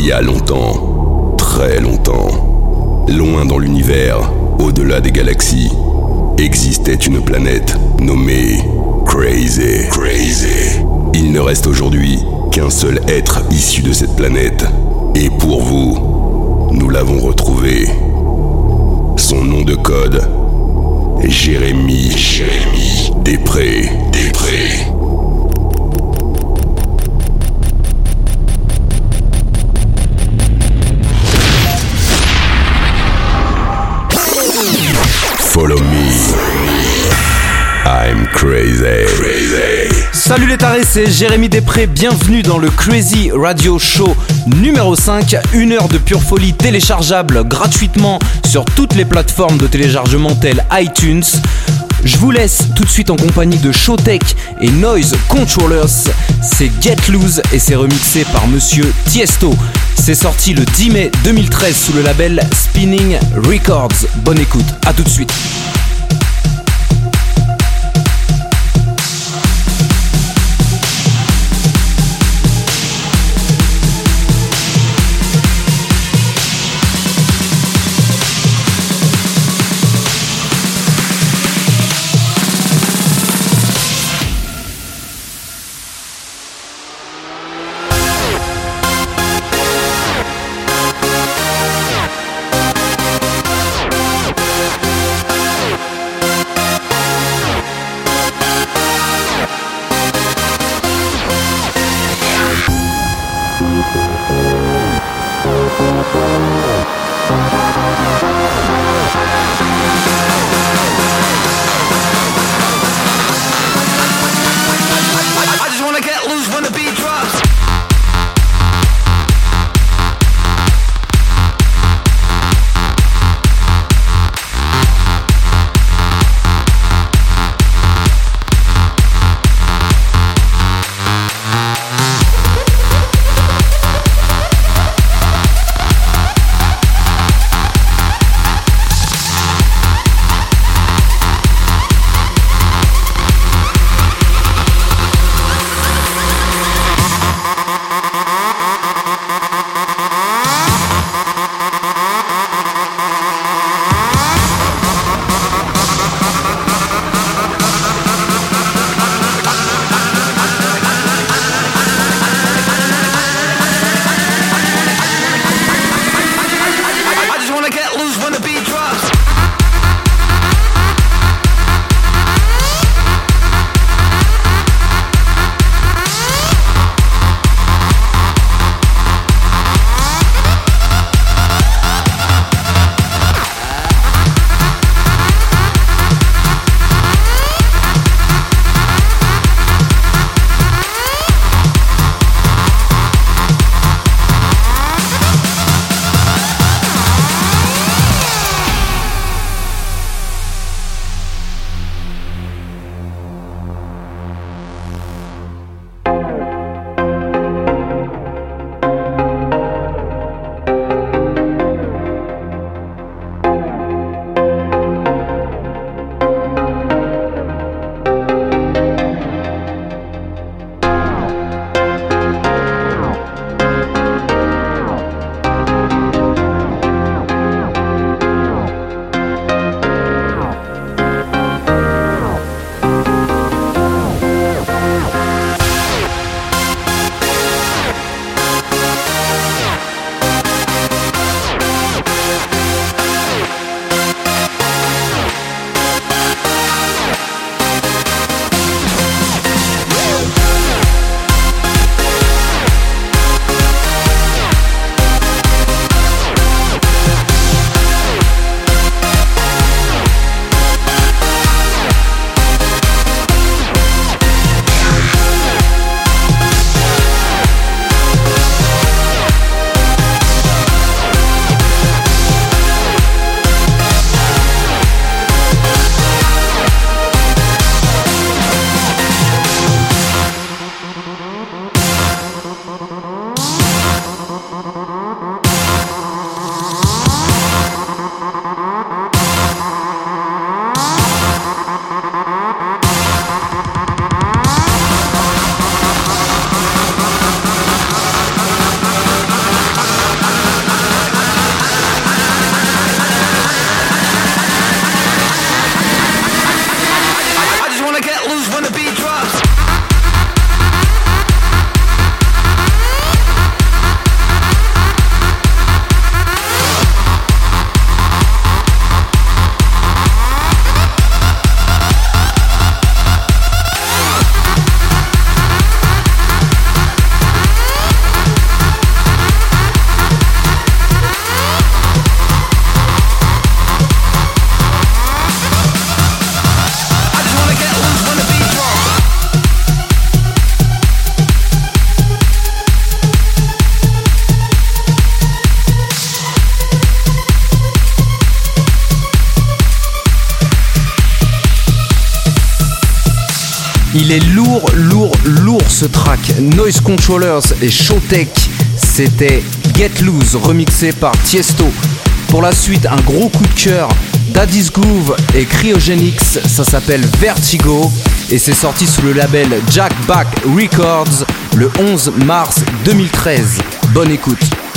y a longtemps, très longtemps, loin dans l'univers, au-delà des galaxies, existait une planète nommée Crazy. Il ne reste aujourd'hui qu'un seul être issu de cette planète. Et pour vous, nous l'avons retrouvé. Son nom de code, Jérémy Després. Follow me. I'm crazy. Salut les tarés, c'est Jérémy Després, bienvenue dans le Crazy Radio Show numéro 5, une heure de pure folie téléchargeable gratuitement sur toutes les plateformes de téléchargement telles iTunes. Je vous laisse tout de suite en compagnie de Showtek et Noise Controllers. C'est Get Loose et c'est remixé par Monsieur Tiesto. C'est sorti le 10 mai 2013 sous le label Spinning Records. Bonne écoute, à tout de suite. Lourd ce track. Noise Controllers et Showtek. C'était Get Loose remixé par Tiesto. Pour la suite, un gros coup de cœur. Daddy's Groove et Cryogenics, ça s'appelle Vertigo et c'est sorti sous le label Jack Back Records le 11 mars 2013. Bonne écoute.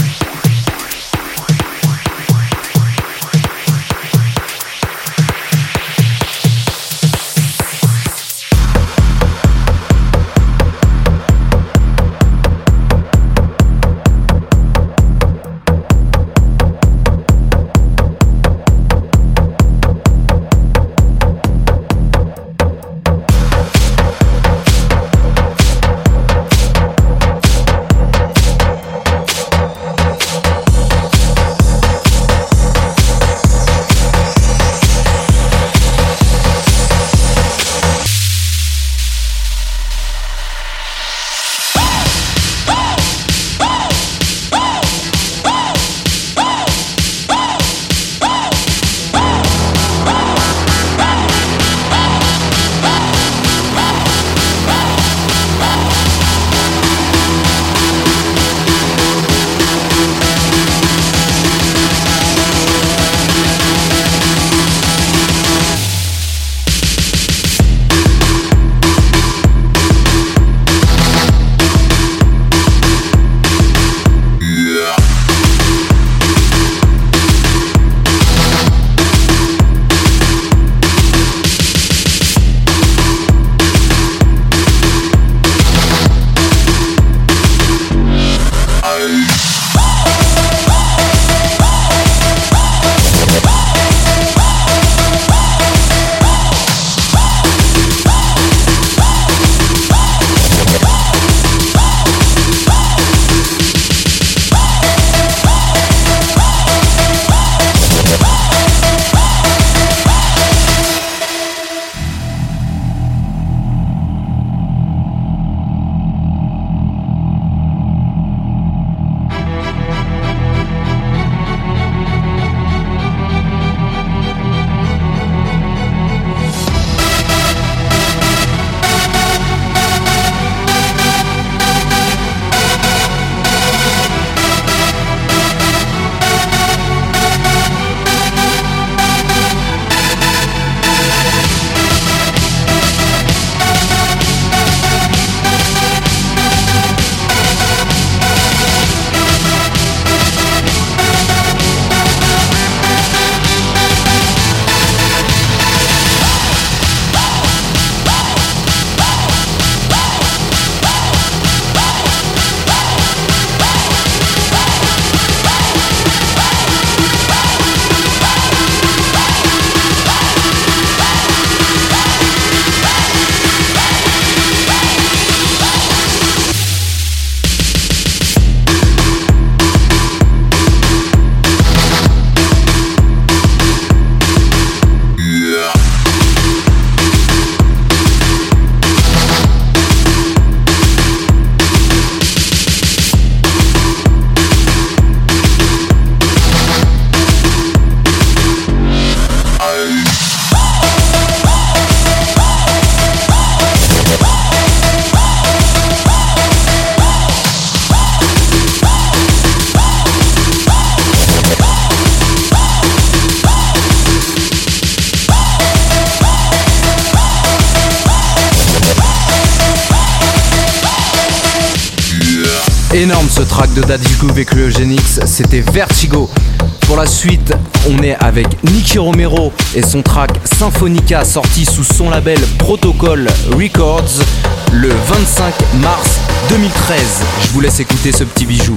Énorme ce track de Daddy's Groove et Cryogenics, c'était Vertigo. Pour la suite, on est avec Nicky Romero et son track Symphonica sorti sous son label Protocol Records le 25 mars 2013. Je vous laisse écouter ce petit bijou.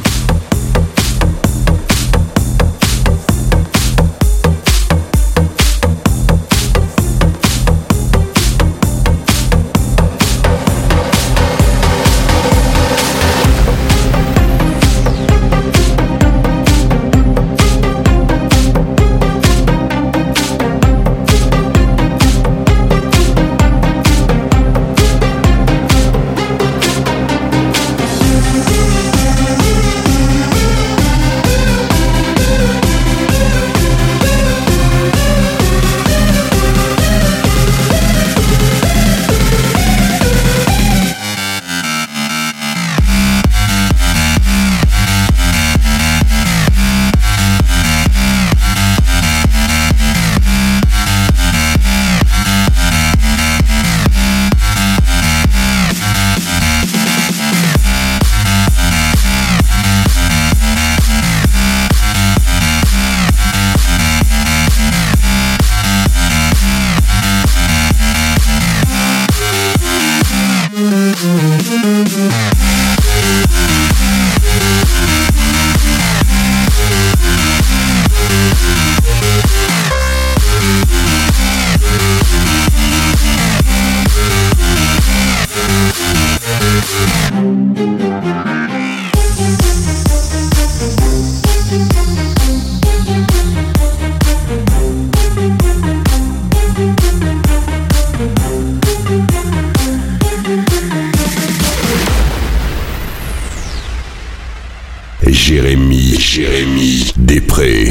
Jérémy Després.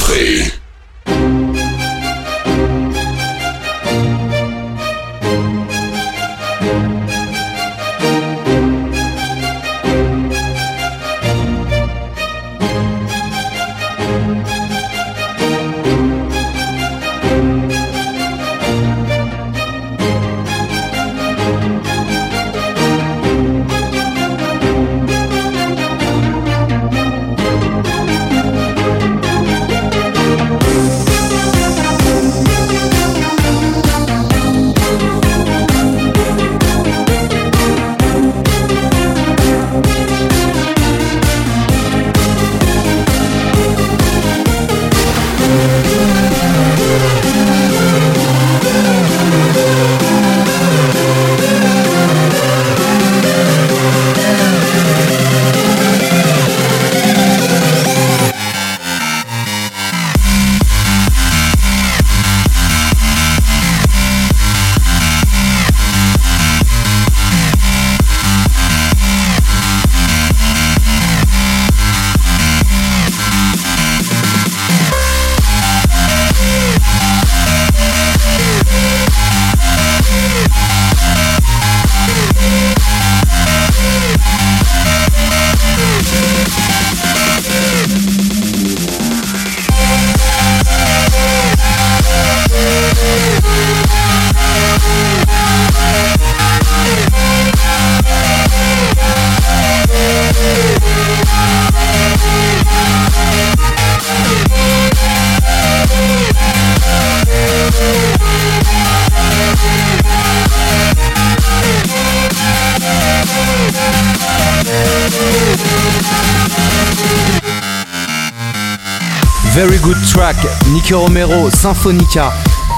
Very Good Track, Nicky Romero, Symphonica.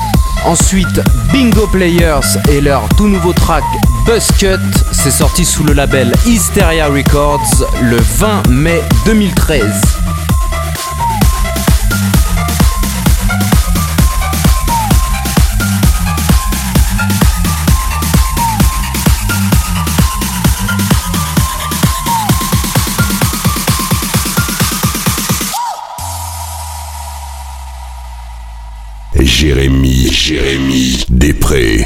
Ensuite, Bingo Players et leur tout nouveau track Buzzcut, c'est sorti sous le label Hysteria Records le 20 mai 2013. Jérémy Després.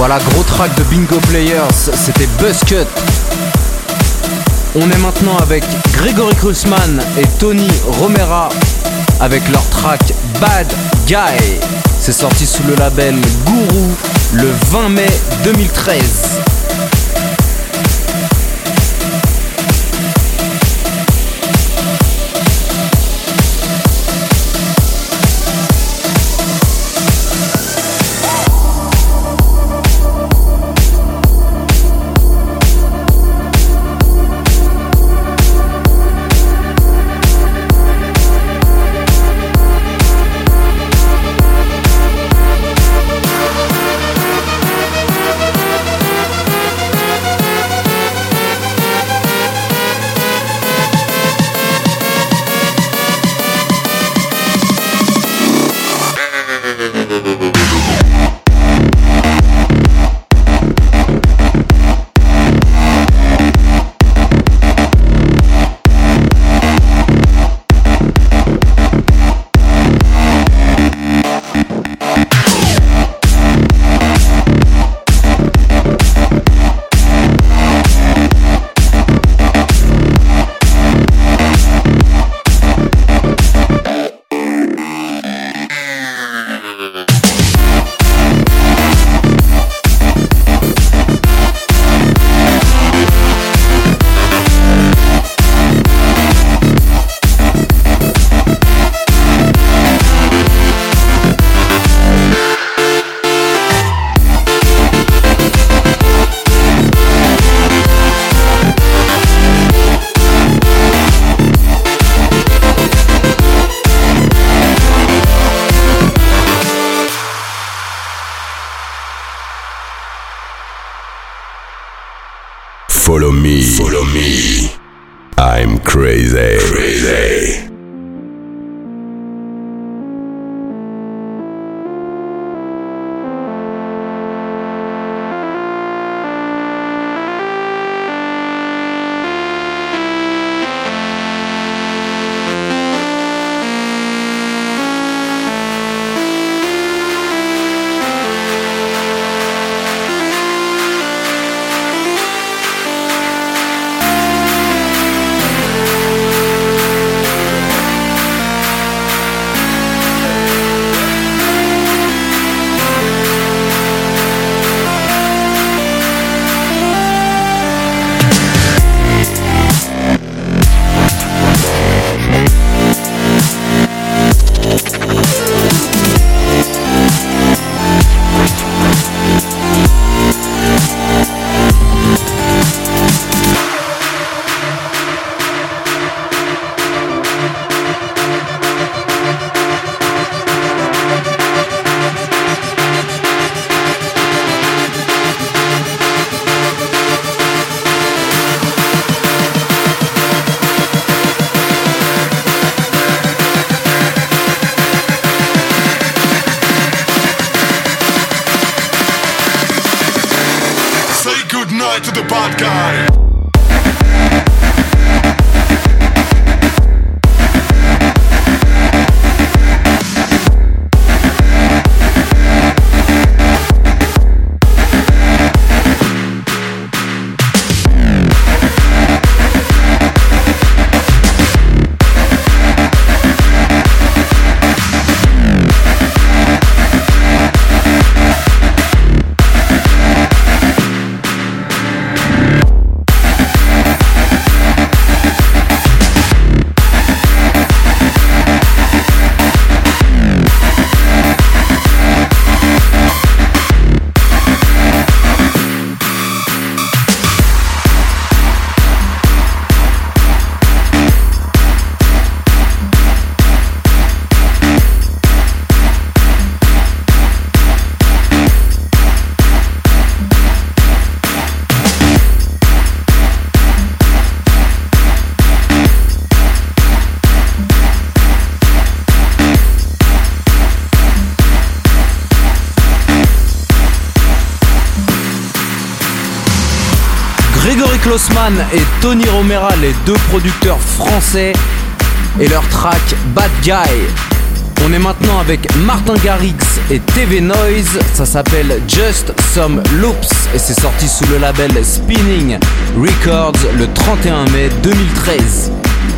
Voilà, gros track de Bingo Players, c'était Buzzcut. On est maintenant avec Gregory Klusman et Tony Romera avec leur track Bad Guy. C'est sorti sous le label Guru le 20 mai 2013. Follow me, I'm crazy. To the bad guy. Gregory Klusman et Tony Romera, les deux producteurs français, et leur track Bad Guy. On est maintenant avec Martin Garrix et TV Noise, ça s'appelle Just Some Loops et c'est sorti sous le label Spinning Records le 31 mai 2013.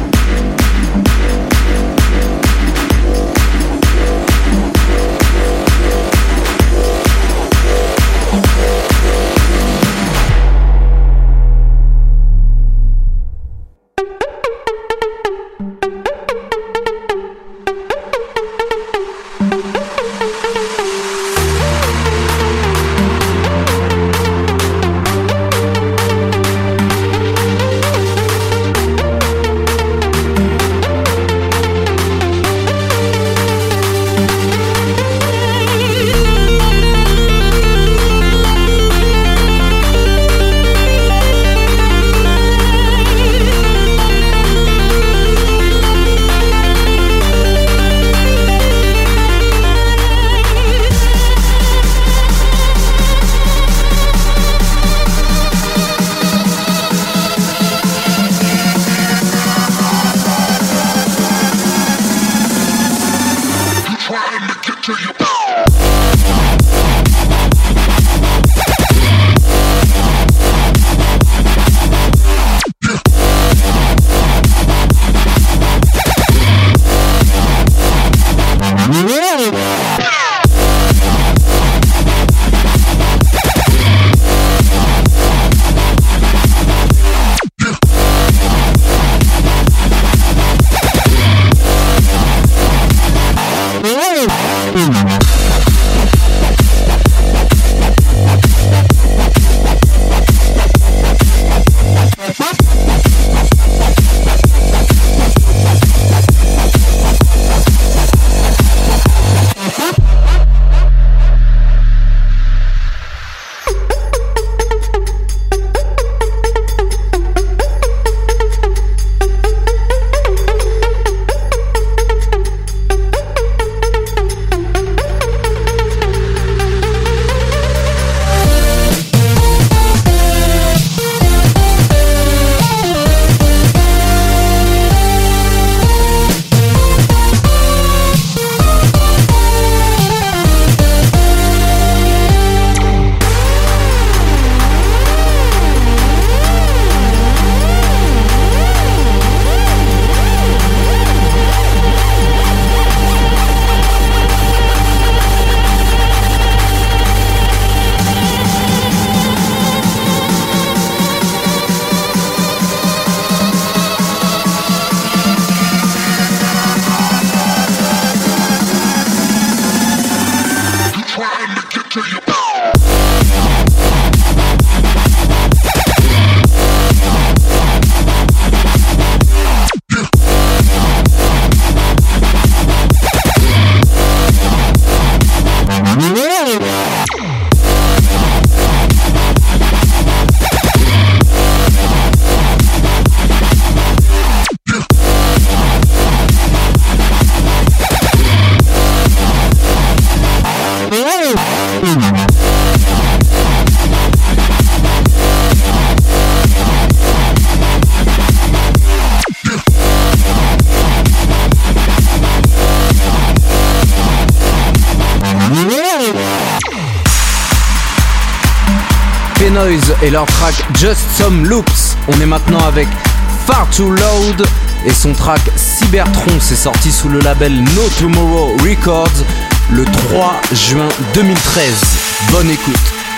Noise et leur track Just Some Loops. On est maintenant avec Far Too Loud et son track Cybertron, c'est sorti sous le label No Tomorrow Records le 3 juin 2013. Bonne écoute.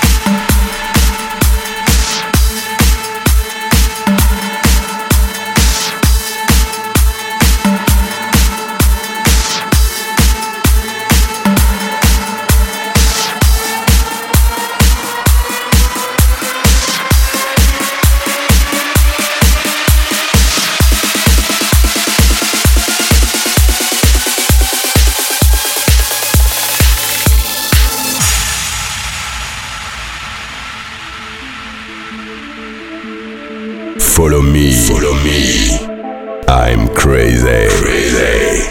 Follow me, I'm crazy.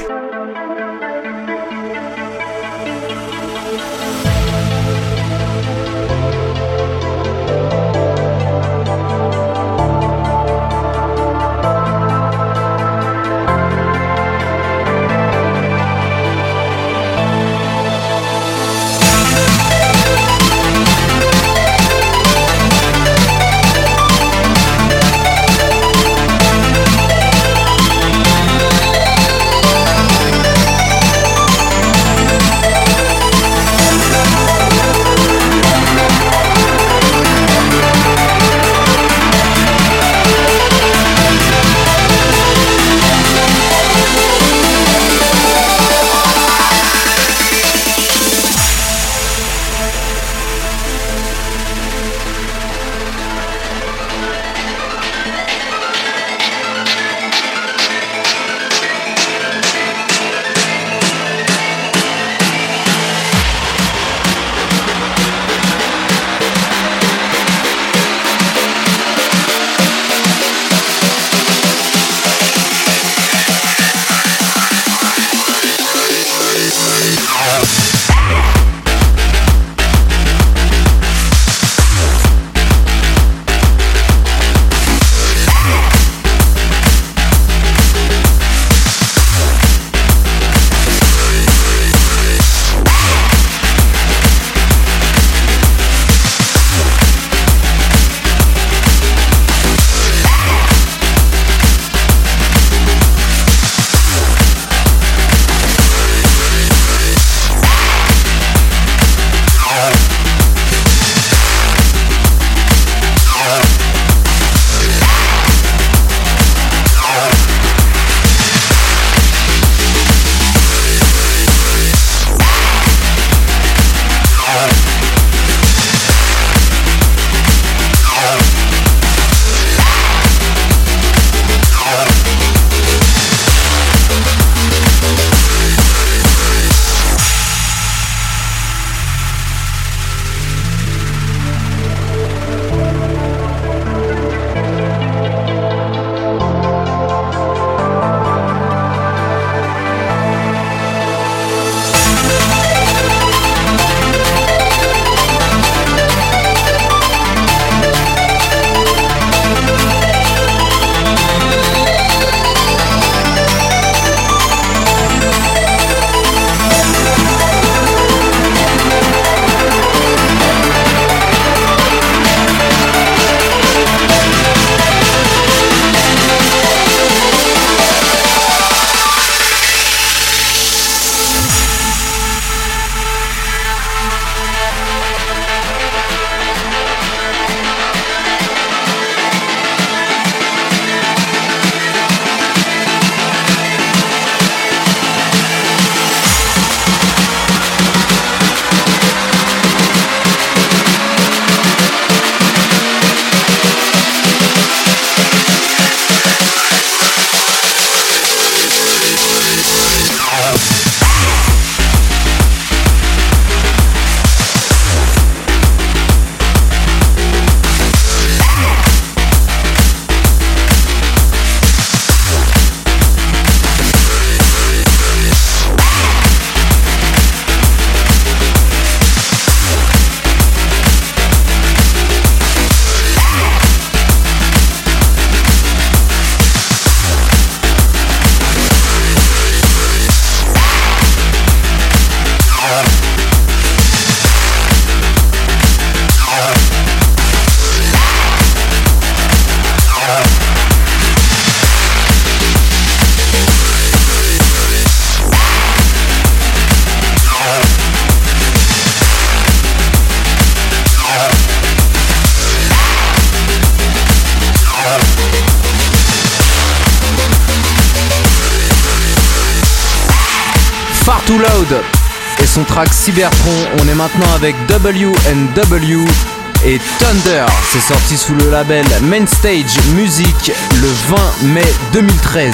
Far Too Loud et son track Cybertron. On est maintenant avec W&W et Thunder. C'est sorti sous le label Mainstage Music le 20 mai 2013.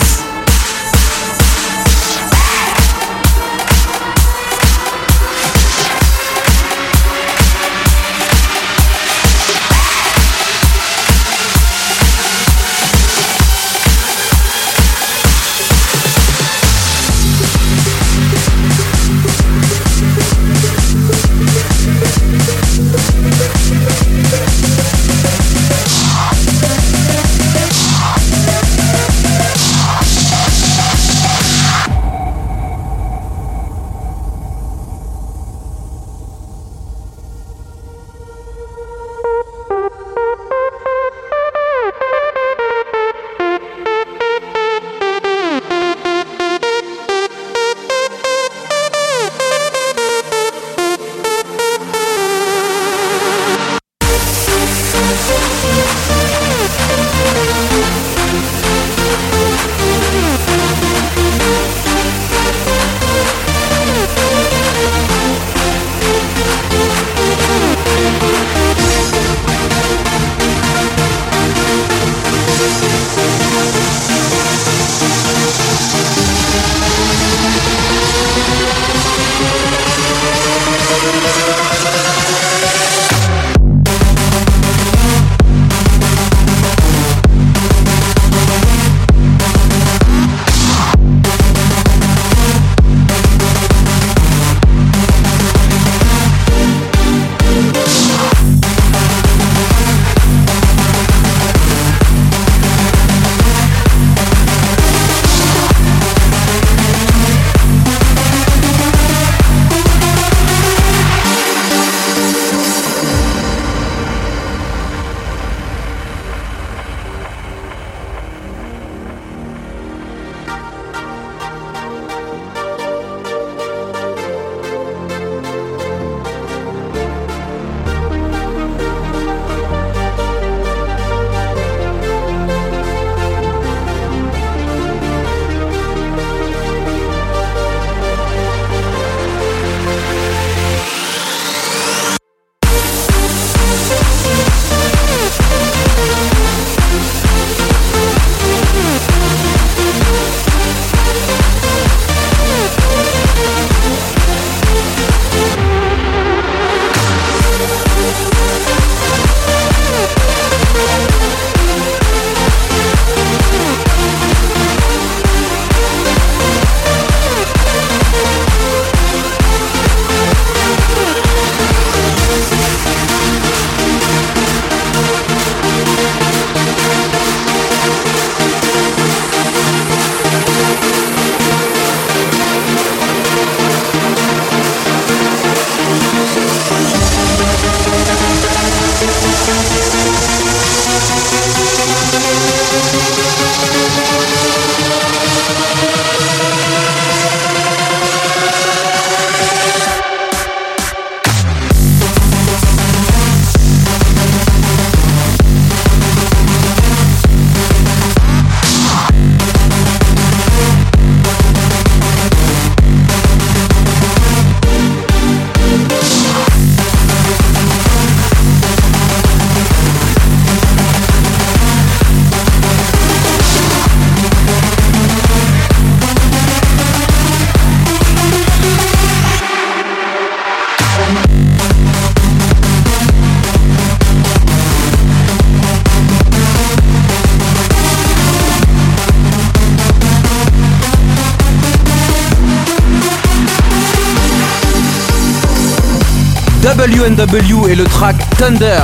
W&W et le track Thunder.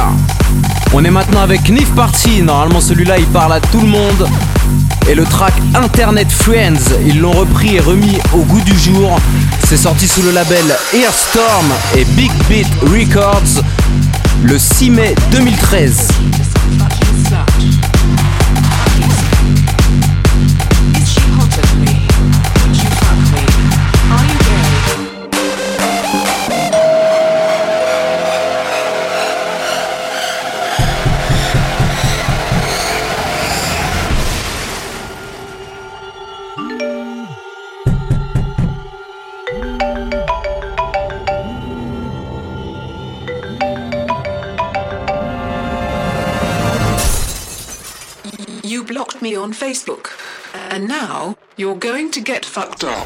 On est maintenant avec Nif Party. Normalement celui-là il parle à tout le monde. Et le track Internet Friends, ils l'ont repris et remis au goût du jour. C'est sorti sous le label Earstorm et Big Beat Records le 6 mai 2013. blocked me on Facebook. And now you're going to get fucked up.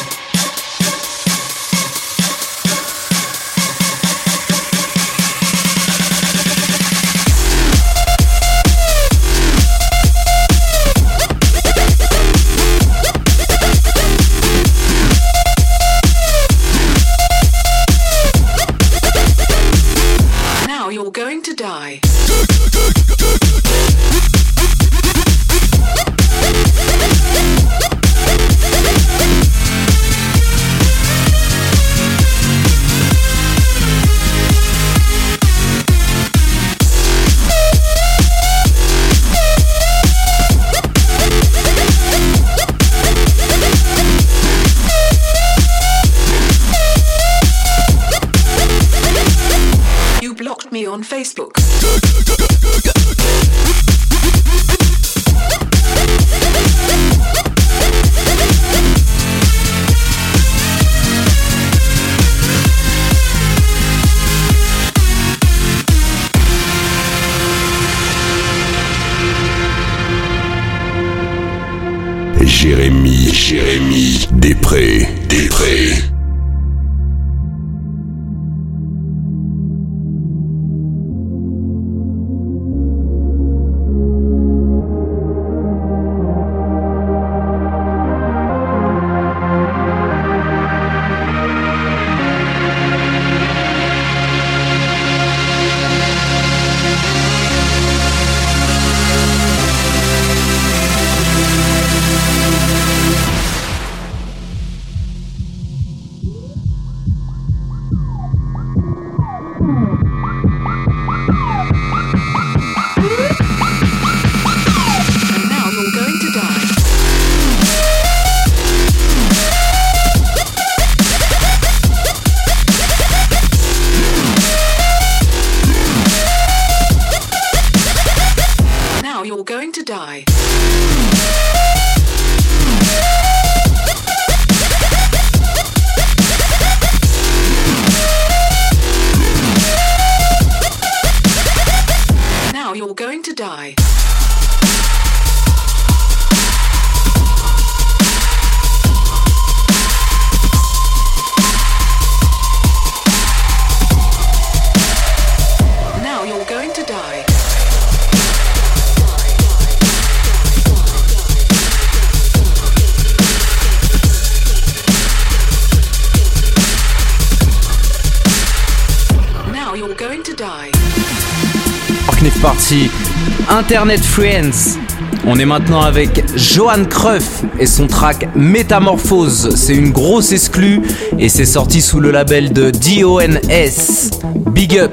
Now you're going to die. Me on Facebook. Jérémy Després. Kniff Party, Internet Friends. On est maintenant avec Johan Cruyff et son track Métamorphose. C'est une grosse exclue et c'est sorti sous le label de DONS. Big up.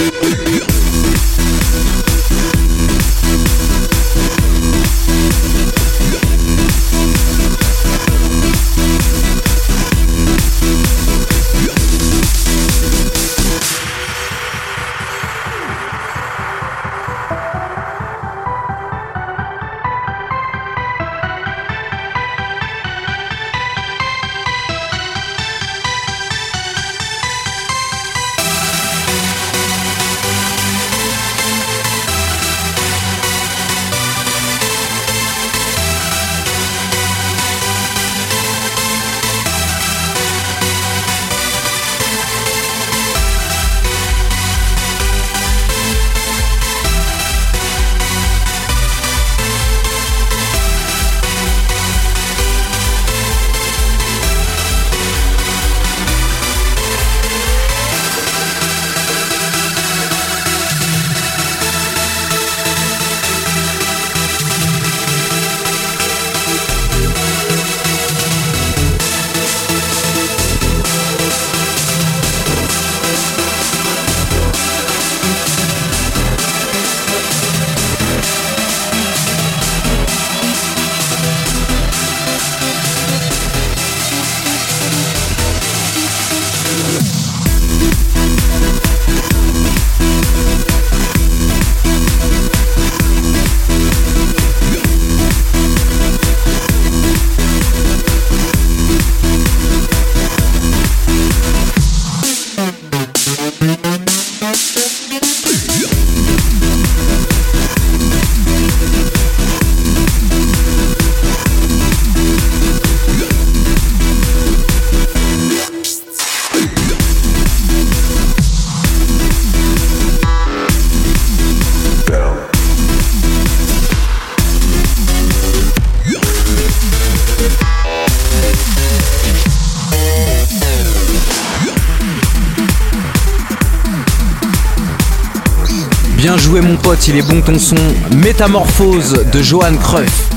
Bien joué mon pote, il est bon ton son. Métamorphose de Johan Cruyff.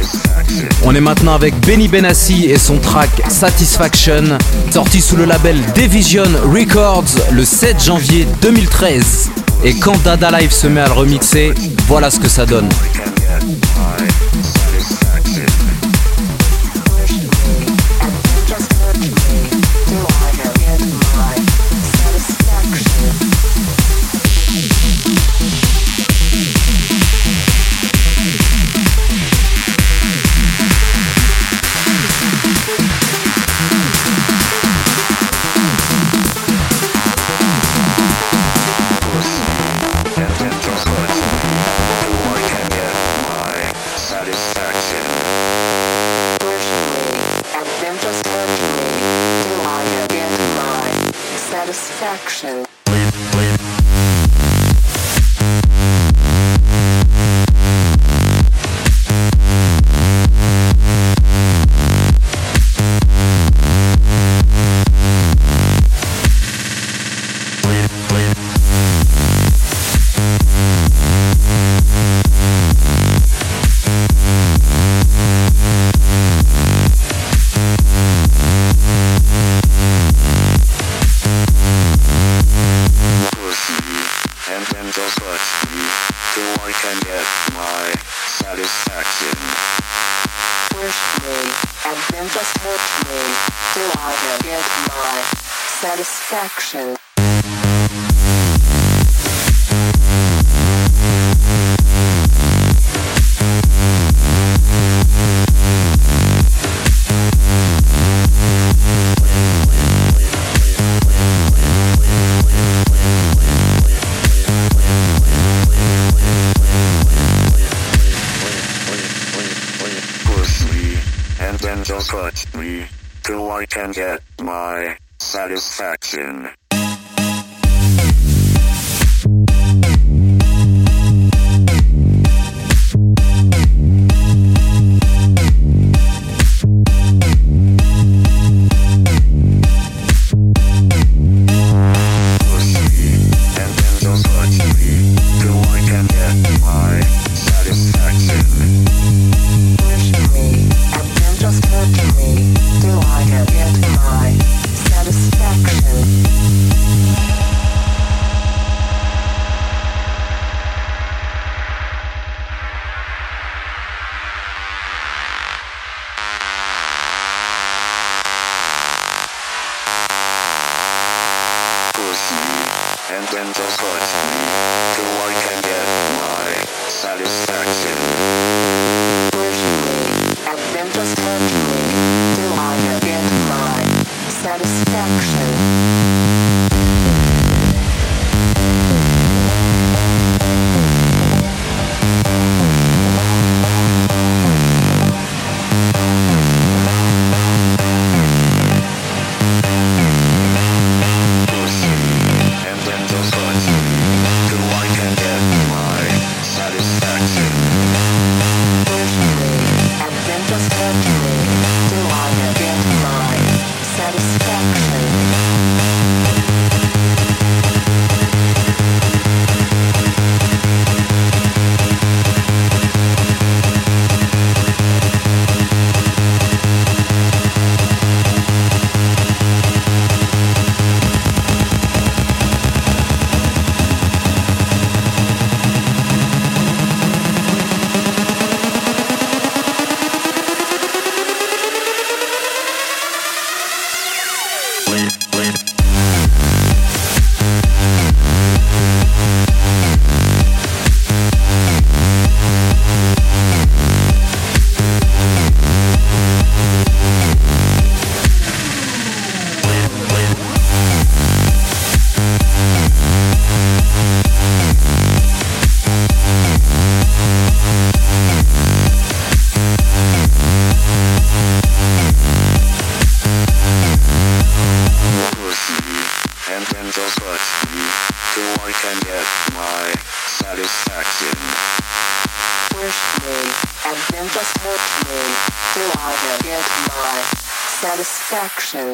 On est maintenant avec Benny Benassi et son track Satisfaction, sorti sous le label Division Records le 7 janvier 2013. Et quand Dada Life se met à le remixer, voilà ce que ça donne. Satisfaction. Satisfaction. And then just touch me till I can get my satisfaction. Satisfaction. just touch me till I can get my satisfaction. Push me, and then just touch me till I can get my satisfaction. Satisfaction.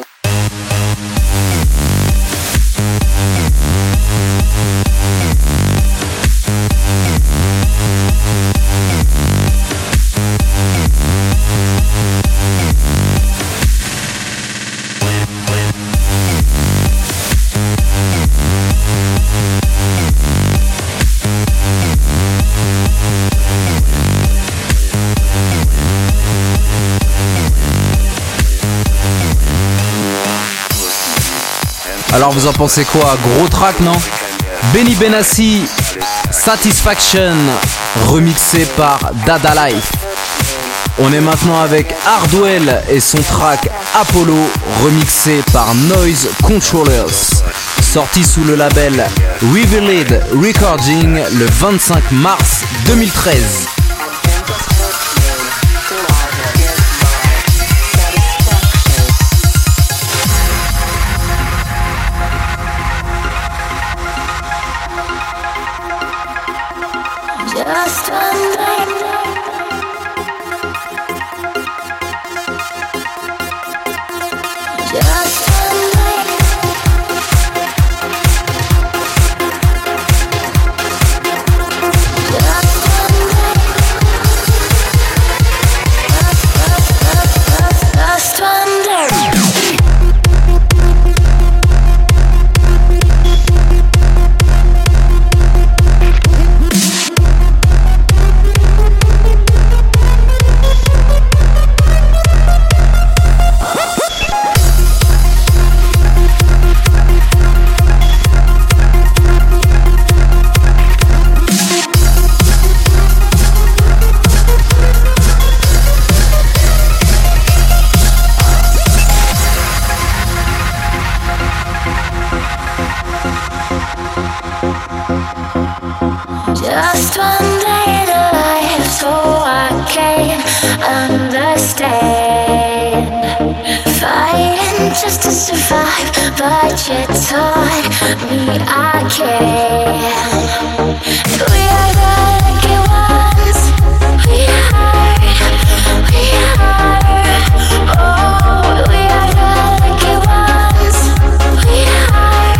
Alors vous en pensez quoi? Gros track, non? Benny Benassi, Satisfaction, remixé par Dada Life. On est maintenant avec Hardwell et son track Apollo, remixé par Noise Controllers. Sorti sous le label Revealed Recording le 25 mars 2013. Just one night. Just one night. Just one day. Just one day to life so I can understand. Fighting just to survive, but you taught me I can. We are the lucky ones. We are. Oh, we are the lucky ones. We are.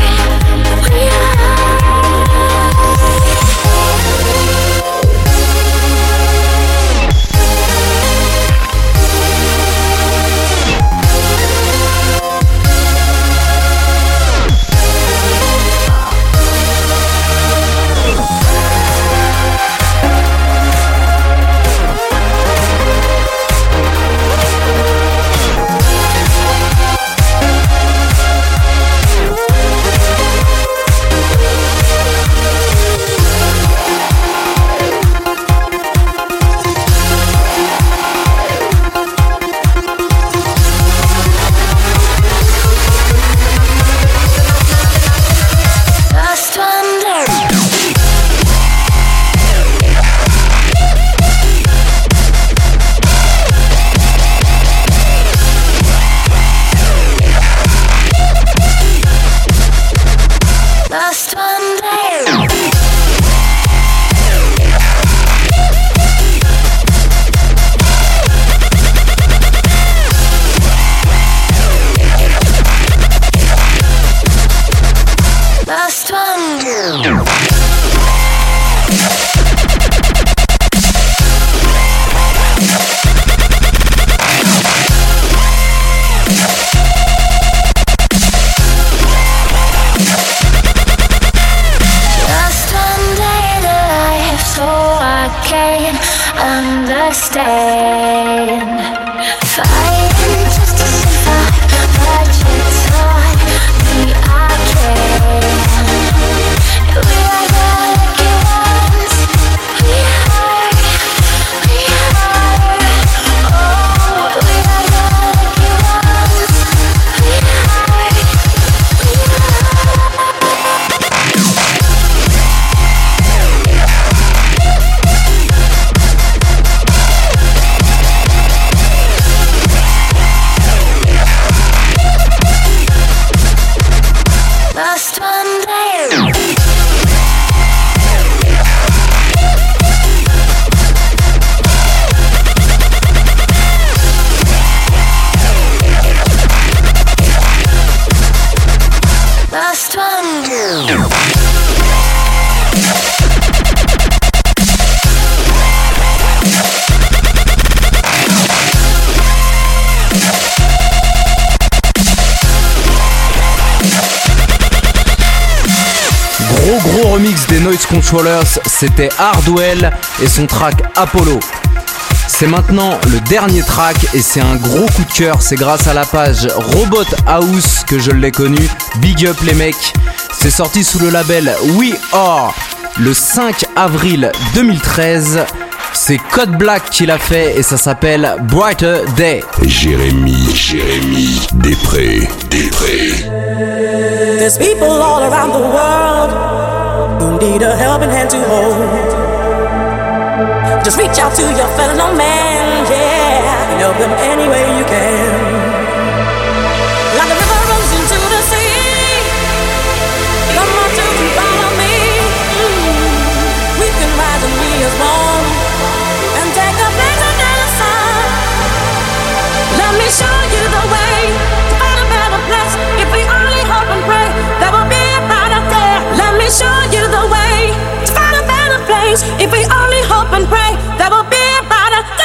understand. Fighting just to survive, but you taught me I can. We are the lucky ones. We are. Oh, we are the lucky ones. We are. Last one day. Last one. Gros remix des Noise Controllers, c'était Hardwell et son track Apollo. C'est maintenant le dernier track et c'est un gros coup de cœur, c'est grâce à la page Robot House que je l'ai connu, big up les mecs. C'est sorti sous le label We Are le 5 avril 2013. C'est Code Black qui l'a fait et ça s'appelle Brighter Day. Jérémy Després. There's people all around the world who need a helping hand to hold. Just reach out to your fellow man, yeah, and help them any way you can. Like the river runs into the sea, come on to follow me. We can rise and be as one and take a place under the sun. Let me show you the way to find a better place. If we only hope and pray, there will be a brighter day. Let me show you the way to find a better place. If we only hope and pray, there will be a brighter day.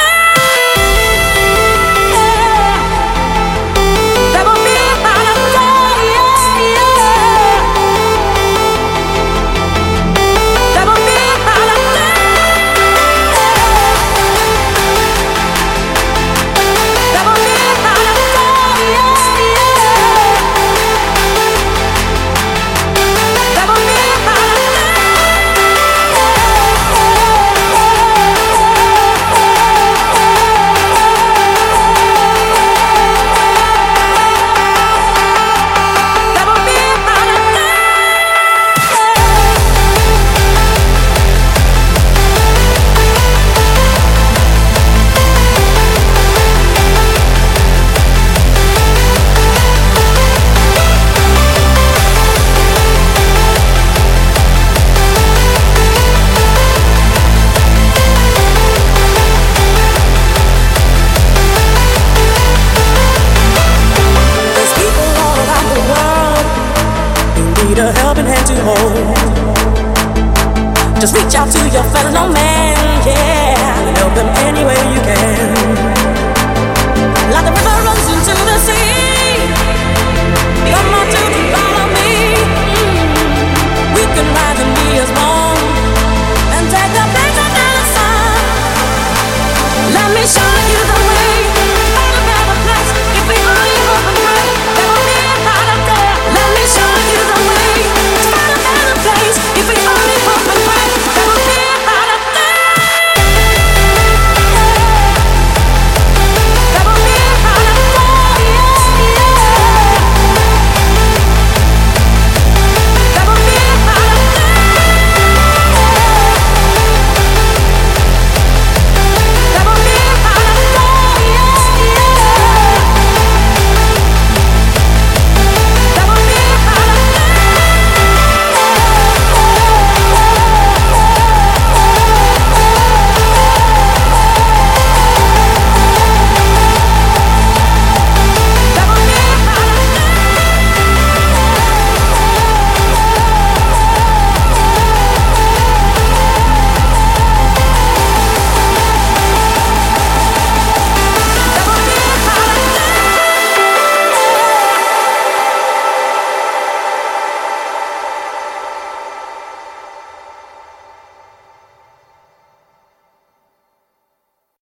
There will be a brighter day. There will be a brighter day. There will be a brighter day. There will be a brighter a helping hand to hold. Just reach out to your fellow man, yeah, and help them any way you can. Like the river runs into the sea, come on to follow me. We can rise and be as one.